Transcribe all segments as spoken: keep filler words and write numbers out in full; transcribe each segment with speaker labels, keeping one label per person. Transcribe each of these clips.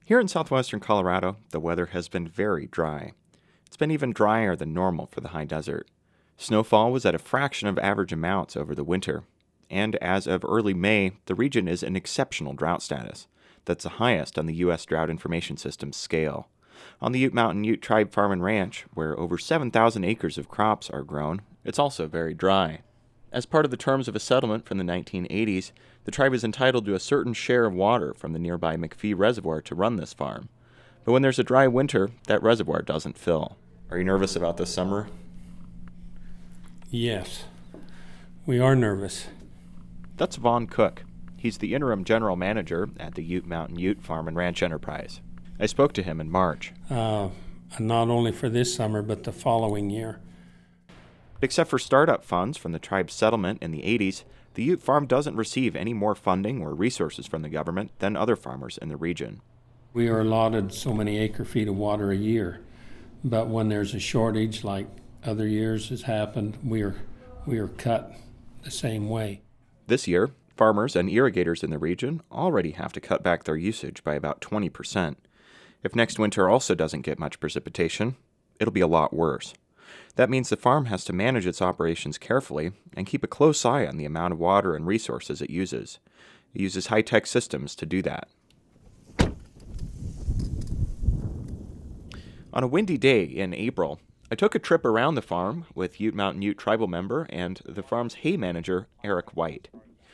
Speaker 1: Here in southwestern Colorado, the weather has been very dry. It's been even drier than normal for the high desert. Snowfall was at a fraction of average amounts over the winter, and as of early May, the region is in exceptional drought status. That's the highest on the U S Drought Information System's scale. On the Ute Mountain Ute Tribe Farm and Ranch, where over seven thousand acres of crops are grown, it's also very dry. As part of the terms of a settlement from the nineteen eighties, the tribe is entitled to a certain share of water from the nearby McPhee Reservoir to run this farm. But when there's a dry winter, that reservoir doesn't fill. Are you nervous about this summer?
Speaker 2: Yes, we are nervous.
Speaker 1: That's Vaughn Cook. He's the interim general manager at the Ute Mountain Ute Farm and Ranch Enterprise. I spoke to him in March.
Speaker 2: Uh, not only for this summer, but the following year.
Speaker 1: Except for startup funds from the tribe's settlement in the eighties, the Ute Farm doesn't receive any more funding or resources from the government than other farmers in the region.
Speaker 2: We are allotted so many acre feet of water a year, but when there's a shortage, like other years has happened, we are we are cut the same way.
Speaker 1: This year, farmers and irrigators in the region already have to cut back their usage by about twenty percent. If next winter also doesn't get much precipitation, it'll be a lot worse. That means the farm has to manage its operations carefully and keep a close eye on the amount of water and resources it uses. It uses high-tech systems to do that. On a windy day in April, I took a trip around the farm with Ute Mountain Ute tribal member and the farm's hay manager, Eric White.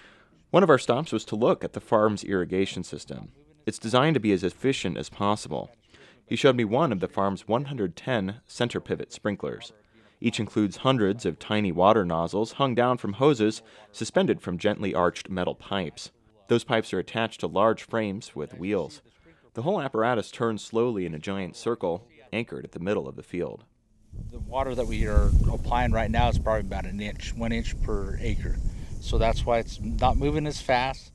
Speaker 1: One of our stops was to look at the farm's irrigation system. It's designed to be as efficient as possible. He showed me one of the farm's one hundred ten center pivot sprinklers. Each includes hundreds of tiny water nozzles hung down from hoses suspended from gently arched metal pipes. Those pipes are attached to large frames with wheels. The whole apparatus turns slowly in a giant circle, anchored at the middle of the field.
Speaker 3: The water that we are applying right now is probably about an inch, one inch per acre. So that's why it's not moving as fast.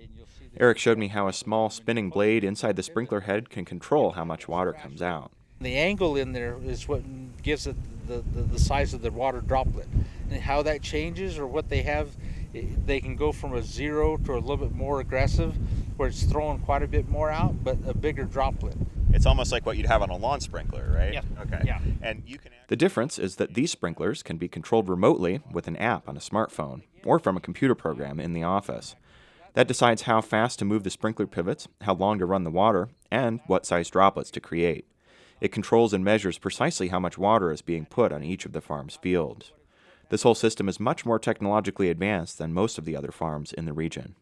Speaker 1: Eric showed me how a small spinning blade inside the sprinkler head can control how much water comes out.
Speaker 3: The angle in there is what gives it the, the, the size of the water droplet. And how that changes or what they have, they can go from a zero to a little bit more aggressive, where it's throwing quite a bit more out, but a bigger droplet.
Speaker 4: It's almost like what you'd have on a lawn sprinkler, right?
Speaker 3: Yeah.
Speaker 4: Okay.
Speaker 3: Yeah.
Speaker 4: And you can.
Speaker 1: The difference is that these sprinklers can be controlled remotely with an app on a smartphone or from a computer program in the office. That decides how fast to move the sprinkler pivots, how long to run the water, and what size droplets to create. It controls and measures precisely how much water is being put on each of the farm's fields. This whole system is much more technologically advanced than most of the other farms in the region.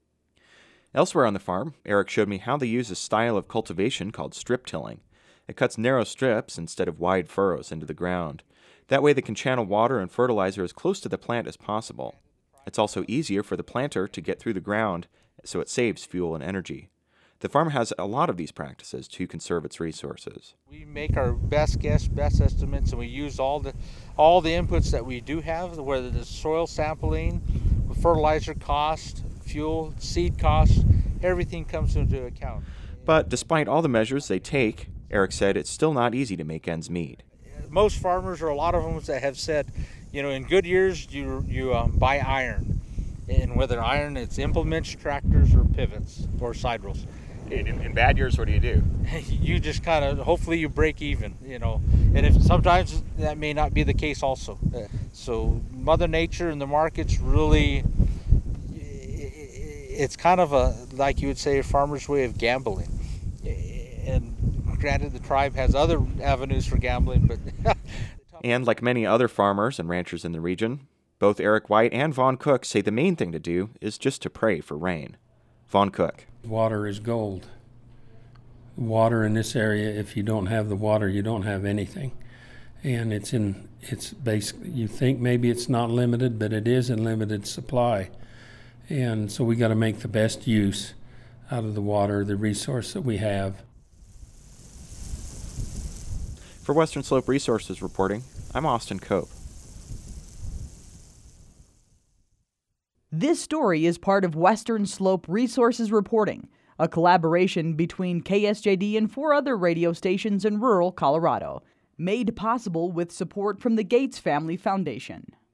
Speaker 1: Elsewhere on the farm, Eric showed me how they use a style of cultivation called strip tilling. It cuts narrow strips instead of wide furrows into the ground. That way they can channel water and fertilizer as close to the plant as possible. It's also easier for the planter to get through the ground, so it saves fuel and energy. The farm has a lot of these practices to conserve its resources.
Speaker 3: We make our best guess, best estimates, and we use all the all the inputs that we do have, whether it's soil sampling, fertilizer cost, fuel, seed costs, everything comes into account.
Speaker 1: But despite all the measures they take, Eric said it's still not easy to make ends meet.
Speaker 3: Most farmers, or a lot of them, that have said, you know, in good years you you um, buy iron, and whether iron it's implements, tractors, or pivots or side rolls.
Speaker 4: In, in bad years, what do you do?
Speaker 3: You just kind of, hopefully you break even, you know, and if sometimes that may not be the case also. So Mother Nature and the markets really, it's kind of a, like you would say, a farmer's way of gambling. And granted, the tribe has other avenues for gambling, but...
Speaker 1: And like many other farmers and ranchers in the region, both Eric White and Vaughn Cook say the main thing to do is just to pray for rain. Vaughn Cook.
Speaker 2: Water is gold. Water in this area, if you don't have the water, you don't have anything. And it's in, it's basically, you think maybe it's not limited, but it is in limited supply. And so we got to make the best use out of the water, the resource that we have.
Speaker 1: For Western Slope Resources reporting, I'm Austin Cope.
Speaker 5: This story is part of Western Slope Resources reporting, a collaboration between K S J D and four other radio stations in rural Colorado, made possible with support from the Gates Family Foundation.